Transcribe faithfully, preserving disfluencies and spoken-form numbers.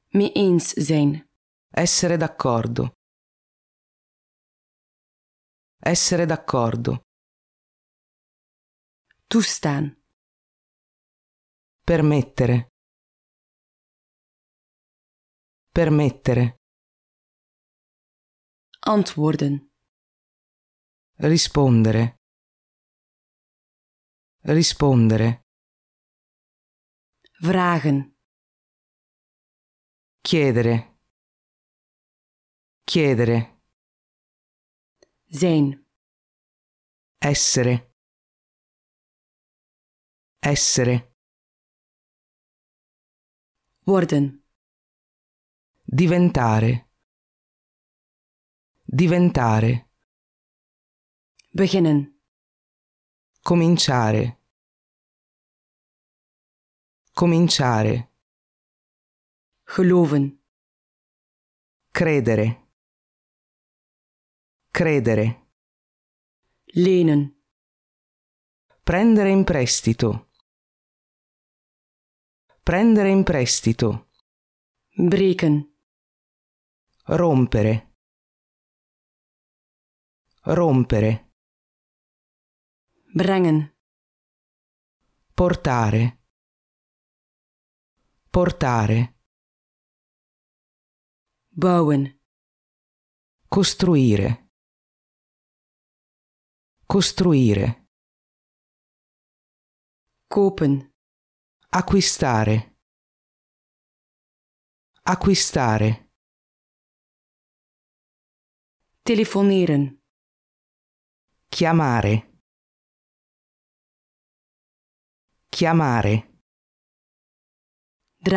Mee eens zijn. Essere d'accordo. Essere d'accordo. Toestaan. Permettere. Permettere. Antwoorden. Rispondere. Rispondere. Vragen. Chiedere. Chiedere. Zijn. Essere. Essere. Worden. Diventare. Diventare. Beginnen. Cominciare. Cominciare. Geloven. Credere. Credere. Lenen. Prendere in prestito. Prendere in prestito. Breken. Rompere. Rompere. Brengen. Portare. Portare. Bouwen. Costruire. Costruire. Kopen. Acquistare. Acquistare. Telefoneren. Chiamare. Chiamare.